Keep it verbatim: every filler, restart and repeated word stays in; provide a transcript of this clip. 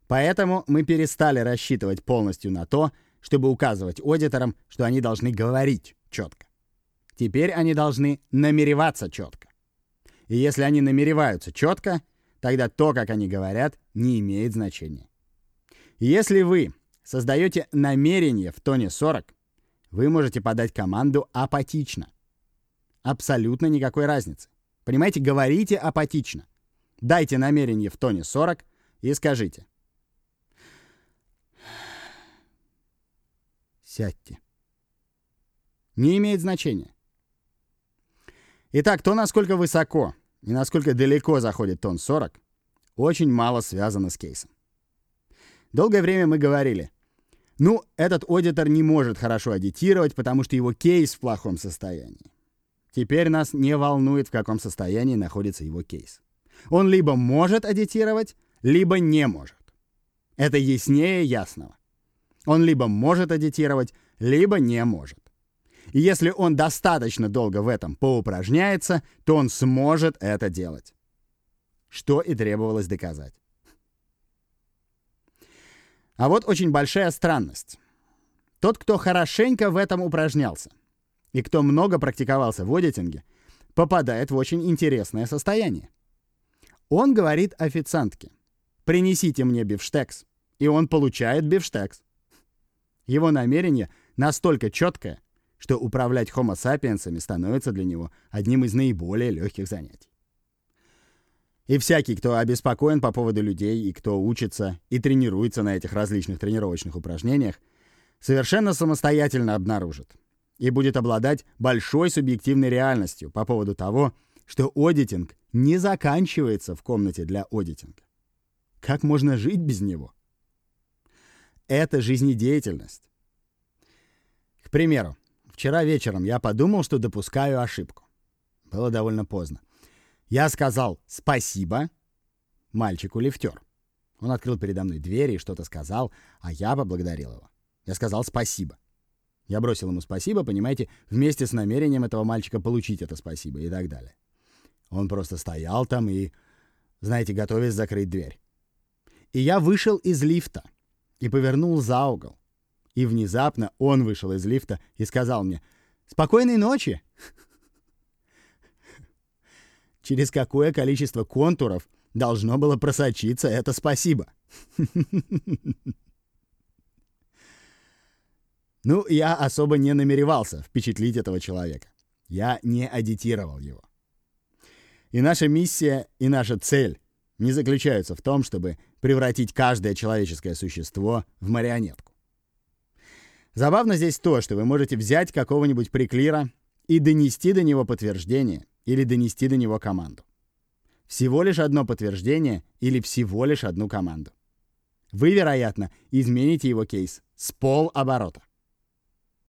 Поэтому мы перестали рассчитывать полностью на то, чтобы указывать аудиторам, что они должны говорить четко. Теперь они должны намереваться четко. И если они намереваются четко, тогда то, как они говорят, не имеет значения. Если вы создаете намерение в тоне сорок, вы можете подать команду апатично. Абсолютно никакой разницы. Понимаете, говорите апатично. Дайте намерение в тоне сорок и скажите: сядьте. Не имеет значения. Итак, то, насколько высоко и насколько далеко заходит тон сорок, очень мало связано с кейсом. Долгое время мы говорили: ну, этот аудитор не может хорошо аудитировать, потому что его кейс в плохом состоянии. Теперь нас не волнует, в каком состоянии находится его кейс. Он либо может аудитировать, либо не может. Это яснее ясного. Он либо может аудитировать, либо не может. И если он достаточно долго в этом поупражняется, то он сможет это делать. Что и требовалось доказать. А вот очень большая странность. Тот, кто хорошенько в этом упражнялся, и кто много практиковался в аудитинге, попадает в очень интересное состояние. Он говорит официантке: «Принесите мне бифштекс», и он получает бифштекс. Его намерение настолько четкое, что управлять хомо сапиенсами становится для него одним из наиболее легких занятий. И всякий, кто обеспокоен по поводу людей, и кто учится и тренируется на этих различных тренировочных упражнениях, совершенно самостоятельно обнаружит и будет обладать большой субъективной реальностью по поводу того, что аудитинг не заканчивается в комнате для аудитинга. Как можно жить без него? Это жизнедеятельность. К примеру, вчера вечером я подумал, что допускаю ошибку. Было довольно поздно. Я сказал «спасибо» мальчику-лифтер. Он открыл передо мной дверь и что-то сказал, а я поблагодарил его. Я сказал «спасибо». Я бросил ему спасибо, понимаете, вместе с намерением этого мальчика получить это спасибо и так далее. Он просто стоял там и, знаете, готовясь закрыть дверь. И я вышел из лифта и повернул за угол. И внезапно он вышел из лифта и сказал мне: «Спокойной ночи!» Через какое количество контуров должно было просочиться это спасибо? Ну, я особо не намеревался впечатлить этого человека. Я не аудитировал его. И наша миссия, и наша цель не заключаются в том, чтобы превратить каждое человеческое существо в марионетку. Забавно здесь то, что вы можете взять какого-нибудь приклира и донести до него подтверждение или донести до него команду. Всего лишь одно подтверждение или всего лишь одну команду. Вы, вероятно, измените его кейс с полоборота.